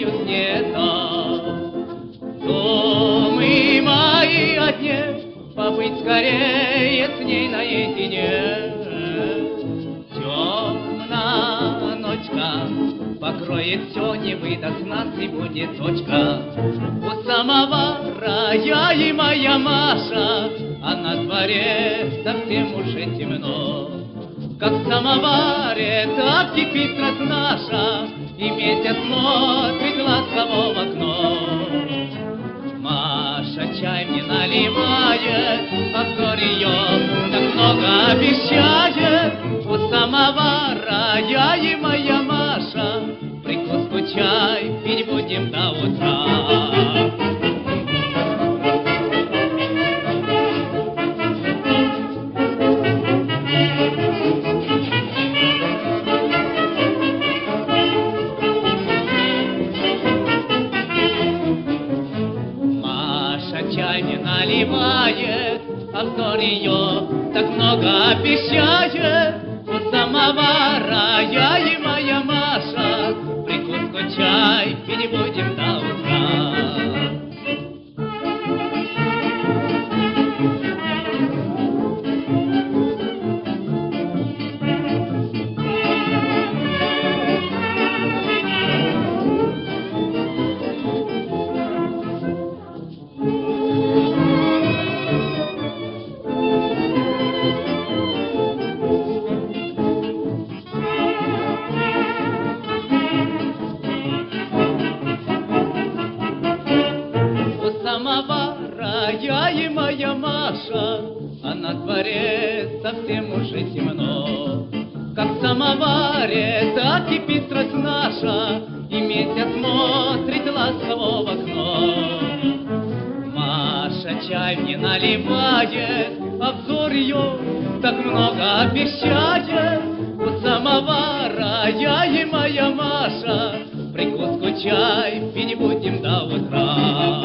делают не так. Думы мои одни, побыть скорее с ней наедине. Темная ночка покроет все, не выдаст нас и будет точка. У самовара я и моя Маша, а на дворе совсем уже темно. Как в самоваре, так кипит страсть наша, и месяц смотрит ласково в окно. Маша чай мне наливает, а взор ее так много обещает. У самовара я и моя Маша, прикуску чай пить будем до утра. Чай не наливает, а взор ее так много обещает. У самовара я и моя Маша, прикуску чай пить будем до утра. Самовара я и моя Маша, а на дворе совсем уже темно. Как в самоваре, так кипит страсть наша, и месяц смотрит ласково в окно. Маша чай мне наливает, а взор ее так много обещает. У самовара я и моя Маша, прикуску чай пить будем до утра.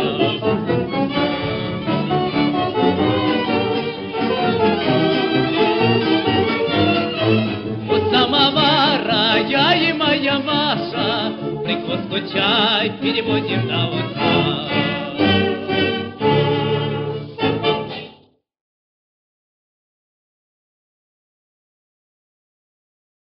У самовара я и моя Маша, прикуску чай пить будем до утра.